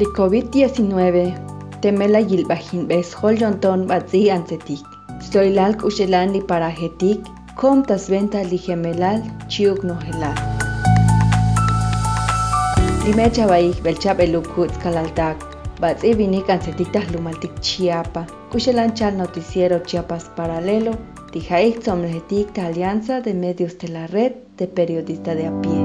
Li COVID-19 temela yilbajin beshol yonton batzi ansetik. Stoilal kushelan li parajetik, kom tasventa li gemelal chiuk nohelal. Limecha baik belchap elukut kalaltak, batzi vinik ansetik tahlumaltik Chiapa. Kushelan chal noticiero Chiapas Paralelo, tijaik somlejetik ta Alianza de Medios de la Red de Periodistas de a pie.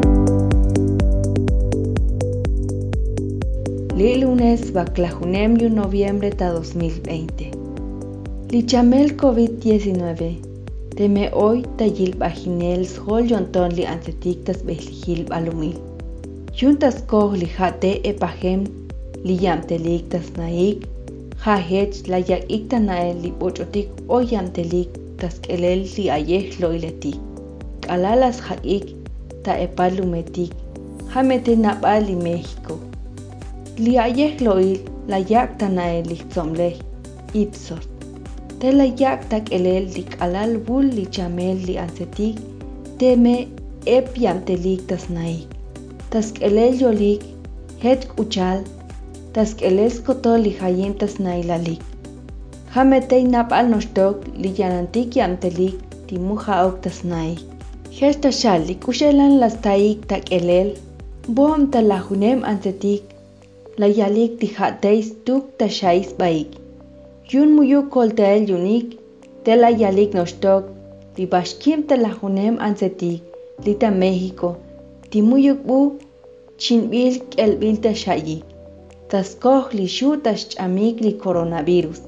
Li lunes baclajunem yu noviembre ta 2020. Li chamel COVID-19. Teme hoy ta yil bajinel shol yonton li ansetik tas behlijil balumil. Yuntas koh li jate epajem li yamtelik tas naik. Hajech la yak ikta nael li bochotik o yamtelik tas kelel li ayeh loiletik. Alalas haik ta epalumetik. Hamete nabal li México. Li ayeh loil la yak ta nael li tzomlej Ipsos. Te la yak ta kelel li alal bul li chamel li ansetik teme ep yamtelik tas naik. Tas kelel yolik het uchal tas kelel skotol li hayim tas nailalik. Hametei nabal nostok li yanantik yamtelik timuja ok tas naik. Hesta shal li kushelan las taik ta kelel bom ta la junem ansetik la yalik tijateis tuk ta shais baik. Yun muyu koltael yunik te la yalik nostok li bashkim ta la junem ansetik li ta México timuyuk bu chinbil kelbil ta shayik. Tas koh li shu tas chamik li coronavirus.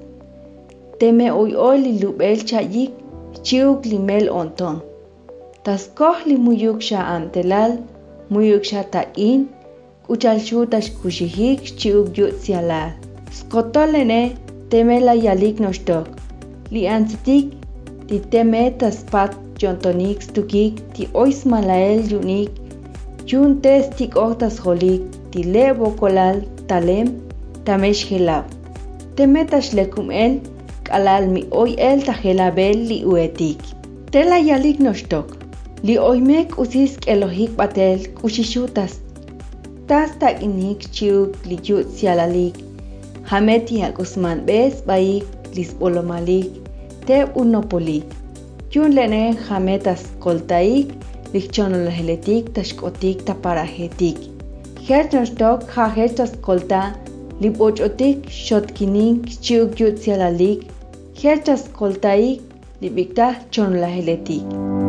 Teme oy li lubel chayik chiuk li mel onton. Tas koh li muyuk sha amtelal muyuk sha ta in uchal shu tas kushihik chiuk yut sialal. Skotolene teme la yalik nostok. Li ansetik ti teme tas pat jontonik stukik ti ois malael yunik. Yun tes tik oktas holik ti le bokolal talem tamesh helab. Teme tas lekum el kalal mi oy el tajelabel li uetik. Te la yalik nostok. Li oymek usisk elohik batel kushishutas. Tas tak inik chiuk li yut sialalik. Hameti hak usman bes baik lisbolomalik te unopolik. Yun lene hametas koltaik lichonolheletik tashkotik ta parajetik. Het nostok ha hetas kolta libochotik shotkinin chiuk yut sialalik. Hetas koltaik libikta chonolheletik.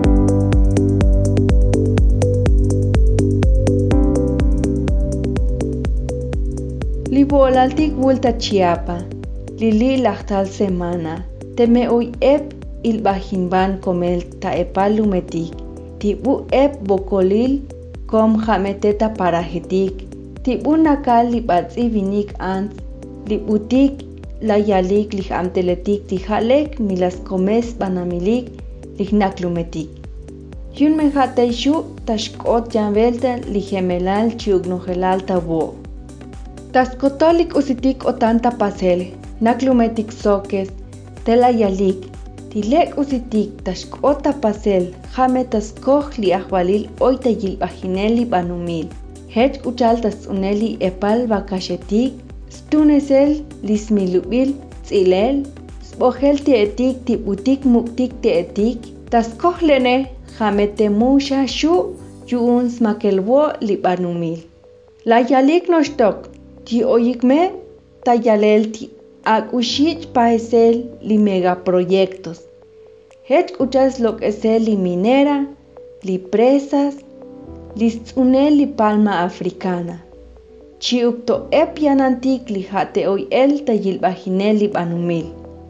Libolaltik vuelta Chiapa, lili lachtal semana, teme hoy ep il bajinban komel ta epalumetik, tibu ep bokolil kom jameteta parajetik, tibu nakal li batzi vinik ants, li butik la yalik li amteletik tijalek milas komes banamilik li naklumetik. Yun menjate shu tashkot janvelta li gemelal chiugnogelal tabo. Tas kotolik usitik o tanta pasel, naklumetik sokes, tela yalik, tilek usitik tashkota pasel, jame tas koh li ahvalil oita yilbajineli banumil. Het uchal tas uneli epal bakashetik, stunesel lismilubil tzilel, spogel tietik tibutik muktik tietik, tas koh lene jame temusha shu yuun smakelwo li banumil. La yalik nostok. Ti oyikme tayalel ti akushich paesel li megaproyectos. Het uchas lo que se li minera, li presas, li tsunel li palma africana. Chiukto epianantik li jate oy el tayilbajinel li banumil.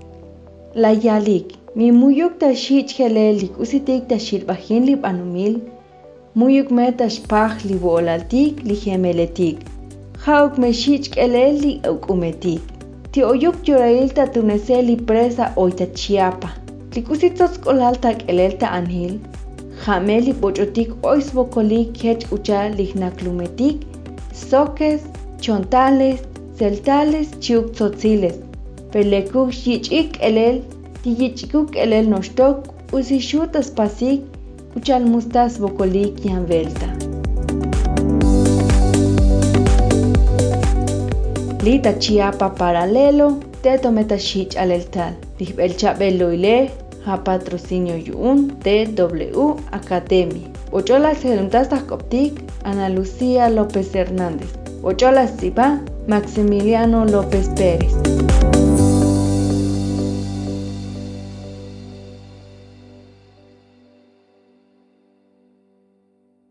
La yalik, mi muyuk ta shich helel li kusitik ta shilbajin li banumil, muyuk me ta shpaj li bolaltik li gemeletik. Hauk me shich kelel li ukumetik. Ti oyuk yorail ta tunesel li presa oita Chiapa. Li kusitos kolal ta kelel ta anhil. Jame li bochotik ois bokolik hech ucha li naklumetik. Sokes, chontales, celtales, chiuk tzotziles. Pelekuk shichik elel, ti yichikuk elel nostok, usishutas pasik, uchal mustas bokolik yan velta. Lita Chiapa Paralelo, Teto Metashich Aleltal, El Chabelo Ile, ha patrocinio Yun, TW Academy. Ochola Seruntastas Coptic, Ana Lucía López Hernández. Ochola Sipa, Maximiliano López Pérez.